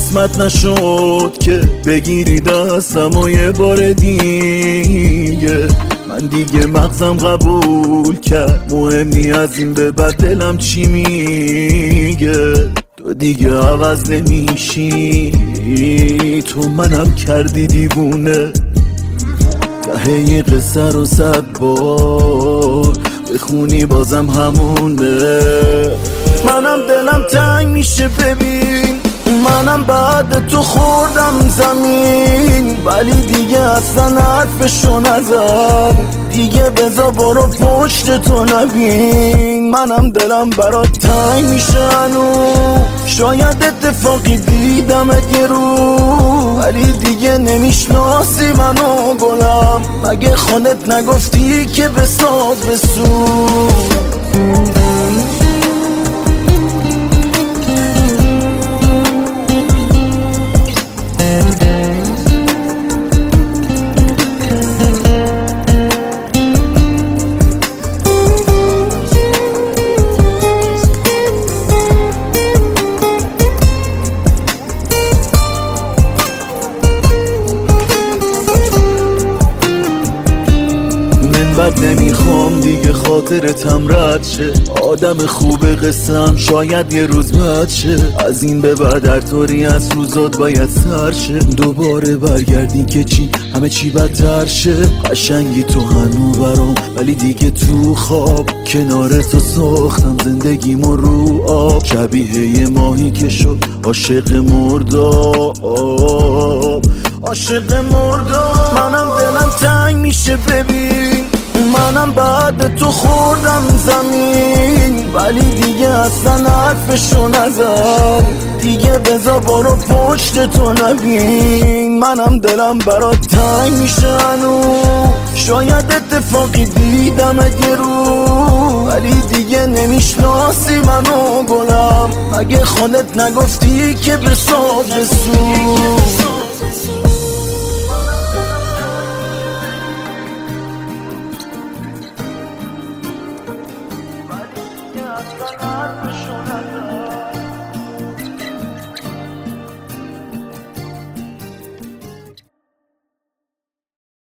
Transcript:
قسمت نشد که بگیری دستم و یه بار دیگه. من دیگه مغزم قبول کرد مهمی از این به بعد دلم چی میگه. تو دیگه عوض نمیشی، تو منم کردی دیوونه. ته یه قصه رو 100 بار بخونی بازم همونه. منم دلم تنگ میشه ببین، منم بعد تو خوردم زمین، ولی دیگه اصلا حرفشو نزن. دیگه بذار برو پشت تو نبین. منم دلم برات تنگ میشه هنو، شاید اتفاقی دیدمت یه رو، ولی دیگه نمیشناسی منو گلم. مگه خودت نگفتی که بساز بسو. بعد نمیخوام دیگه خاطرتم رد شه. آدم خوب قصم شاید یه روز بد شه. از این به بعد هر طوری از روزات باید سر شه. دوباره برگردی که چی همه چی بدتر شه. قشنگی تو هنو برام، ولی دیگه تو خواب کنار تو ساختم زندگیمو رو آب. شبیه یه ماهی که شد عاشق مرداب، عاشق مرداب. منم دلم تنگ میشه ببین، منم بعد تو خوردم زمین، ولی دیگه اصلا حرفشو نزن. دیگه بذار برو پشت تو نبین. منم دلم برات تنگ میشه هنو، شاید اتفاقی دیدمت یه رو، ولی دیگه نمیشناسی منو گلم. مگه خودت نگفتی که بساز بسو.